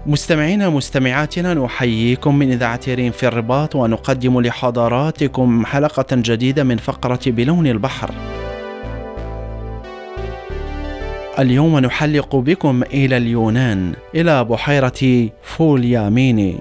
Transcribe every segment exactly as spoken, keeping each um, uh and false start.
مستمعينا مستمعاتنا، نحييكم من إذاعة ريم في الرباط، ونقدم لحضراتكم حلقة جديدة من فقرة بلون البحر. اليوم نحلق بكم إلى اليونان، إلى بحيرة فولياميني.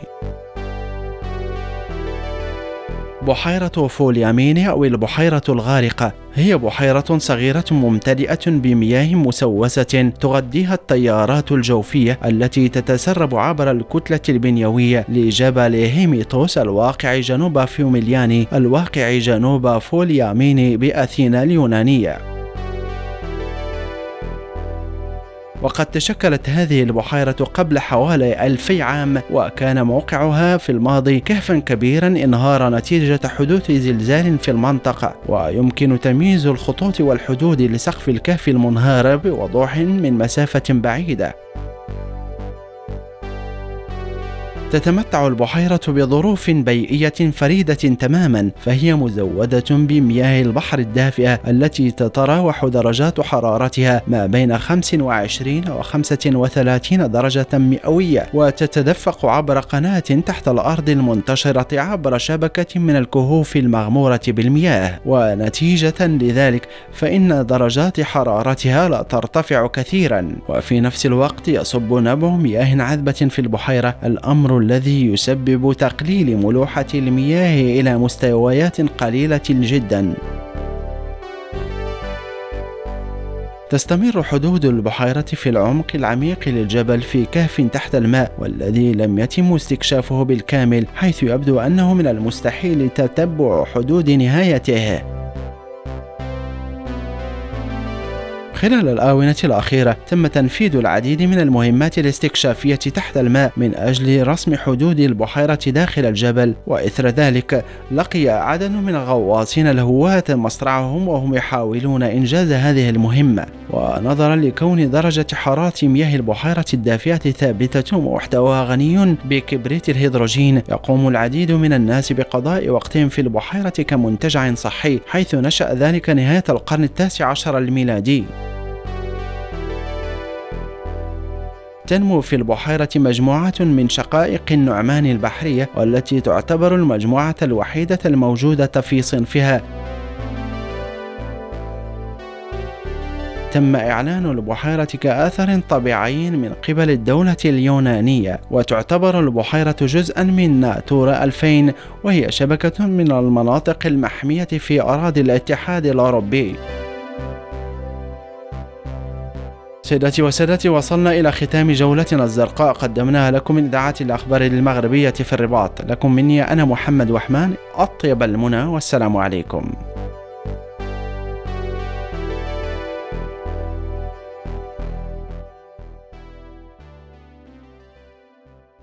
بحيرة فولياميني أو البحيرة الغارقة هي بحيرة صغيرة ممتلئة بمياه مسوسة تغذيها التيارات الجوفية التي تتسرب عبر الكتلة البنيوية لجبل هيميتوس الواقع جنوب فيوميلياني الواقع جنوب فولياميني بأثينا اليونانية. وقد تشكلت هذه البحيرة قبل حوالي ألفي عام، وكان موقعها في الماضي كهفا كبيرا انهار نتيجة حدوث زلزال في المنطقة، ويمكن تمييز الخطوط والحدود لسقف الكهف المنهار بوضوح من مسافة بعيدة. تتمتع البحيرة بظروف بيئية فريدة تماما، فهي مزودة بمياه البحر الدافئة التي تتراوح درجات حرارتها ما بين خمسة وعشرين و خمسة وثلاثين درجة مئوية، وتتدفق عبر قناة تحت الأرض المنتشرة عبر شبكة من الكهوف المغمورة بالمياه، ونتيجة لذلك فإن درجات حرارتها لا ترتفع كثيرا، وفي نفس الوقت يصب نبع مياه عذبة في البحيرة، الأمر الذي يسبب تقليل ملوحة المياه إلى مستويات قليلة جدا. تستمر حدود البحيرة في العمق العميق للجبل في كهف تحت الماء، والذي لم يتم استكشافه بالكامل، حيث يبدو أنه من المستحيل تتبع حدود نهايته. خلال الآونة الأخيرة تم تنفيذ العديد من المهمات الاستكشافية تحت الماء من أجل رسم حدود البحيرة داخل الجبل، وإثر ذلك لقي عدد من الغواصين الهواة مصرعهم وهم يحاولون إنجاز هذه المهمة. ونظرا لكون درجة حرارة مياه البحيرة الدافئة ثابتة ومحتواها غني بكبريت الهيدروجين، يقوم العديد من الناس بقضاء وقتهم في البحيرة كمنتجع صحي، حيث نشأ ذلك نهاية القرن التاسع عشر الميلادي. تنمو في البحيرة مجموعة من شقائق النعمان البحرية، والتي تعتبر المجموعة الوحيدة الموجودة في صنفها. تم إعلان البحيرة كآثر طبيعي من قبل الدولة اليونانية، وتعتبر البحيرة جزءا من ناتورا ألفين، وهي شبكة من المناطق المحمية في أراضي الاتحاد الأوروبي. سيداتي وسادتي، وصلنا إلى ختام جولتنا الزرقاء قدمناها لكم من إذاعة الأخبار المغربية في الرباط. لكم مني أنا محمد وحمان أطيب المنى، والسلام عليكم.